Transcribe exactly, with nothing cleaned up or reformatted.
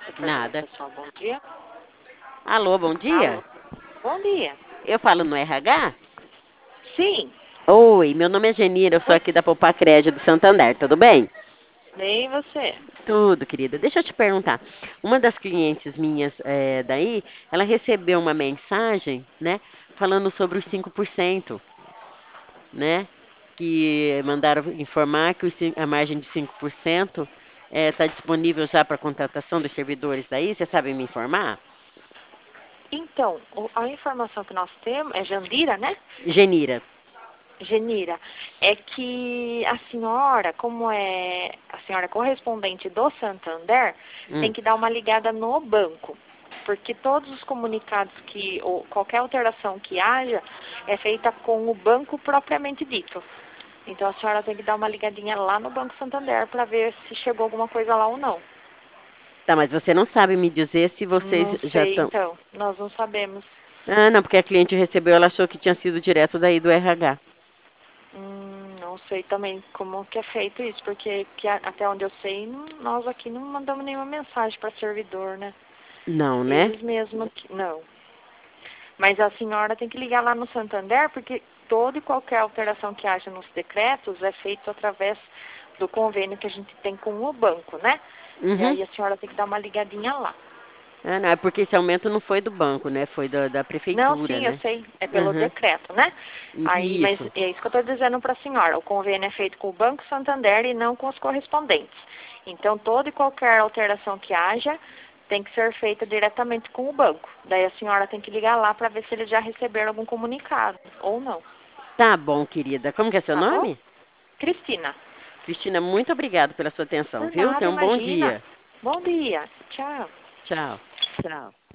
Setor Nada. Pessoal, bom dia. Alô, bom dia? Alô, bom dia. Eu falo no R H? Sim, Oi, meu nome é Genira, eu sou oi, aqui da Poupa Crédito do Santander, tudo bem? bem você. Tudo, querida. Deixa eu te perguntar. Uma das clientes minhas é, daí, ela recebeu uma mensagem, né, falando sobre os cinco por cento, né, que mandaram informar que os cin- a margem de cinco por cento está disponível já para contratação dos servidores daí. Você sabe me informar? Então, o- a informação que nós temos, é Jandira, né? Genira. Genira, é que a senhora, como é a senhora correspondente do Santander, tem Hum. que dar uma ligada no banco. Porque todos os comunicados que, ou qualquer alteração que haja, é feita com o banco propriamente dito. Então a senhora tem que dar uma ligadinha lá no Banco Santander para ver se chegou alguma coisa lá ou não. Tá, mas você não sabe me dizer se vocês Não já sei, estão. então. Nós não sabemos. Ah, não, porque a cliente recebeu, ela achou que tinha sido direto daí do R H. Hum, não sei também como que é feito isso, porque que a- até onde eu sei, não- nós aqui não mandamos nenhuma mensagem para servidor, né? Não, né? Eles mesmos que não. Mas a senhora tem que ligar lá no Santander, porque toda e qualquer alteração que haja nos decretos é feito através do convênio que a gente tem com o banco, né? E Uhum. aí a senhora tem que dar uma ligadinha lá. Ah, não, é porque esse aumento não foi do banco, né? Foi da, da Não, prefeitura, sim, eu né? sei, é pelo Uhum. decreto, né? Aí, mas Isso. é isso que eu estou dizendo para a senhora. O convênio é feito com o Banco Santander e não com os correspondentes. Então, toda e qualquer alteração que haja tem que ser feita diretamente com o banco. Daí a senhora tem que ligar lá para ver se eles já receberam algum comunicado ou não. Tá bom, querida. Como que é seu Tá bom? nome? Cristina, Cristina, muito obrigado pela sua atenção, por viu? nada, Tenha um bom imagina. dia. Bom dia. Tchau. Tchau. Tchau.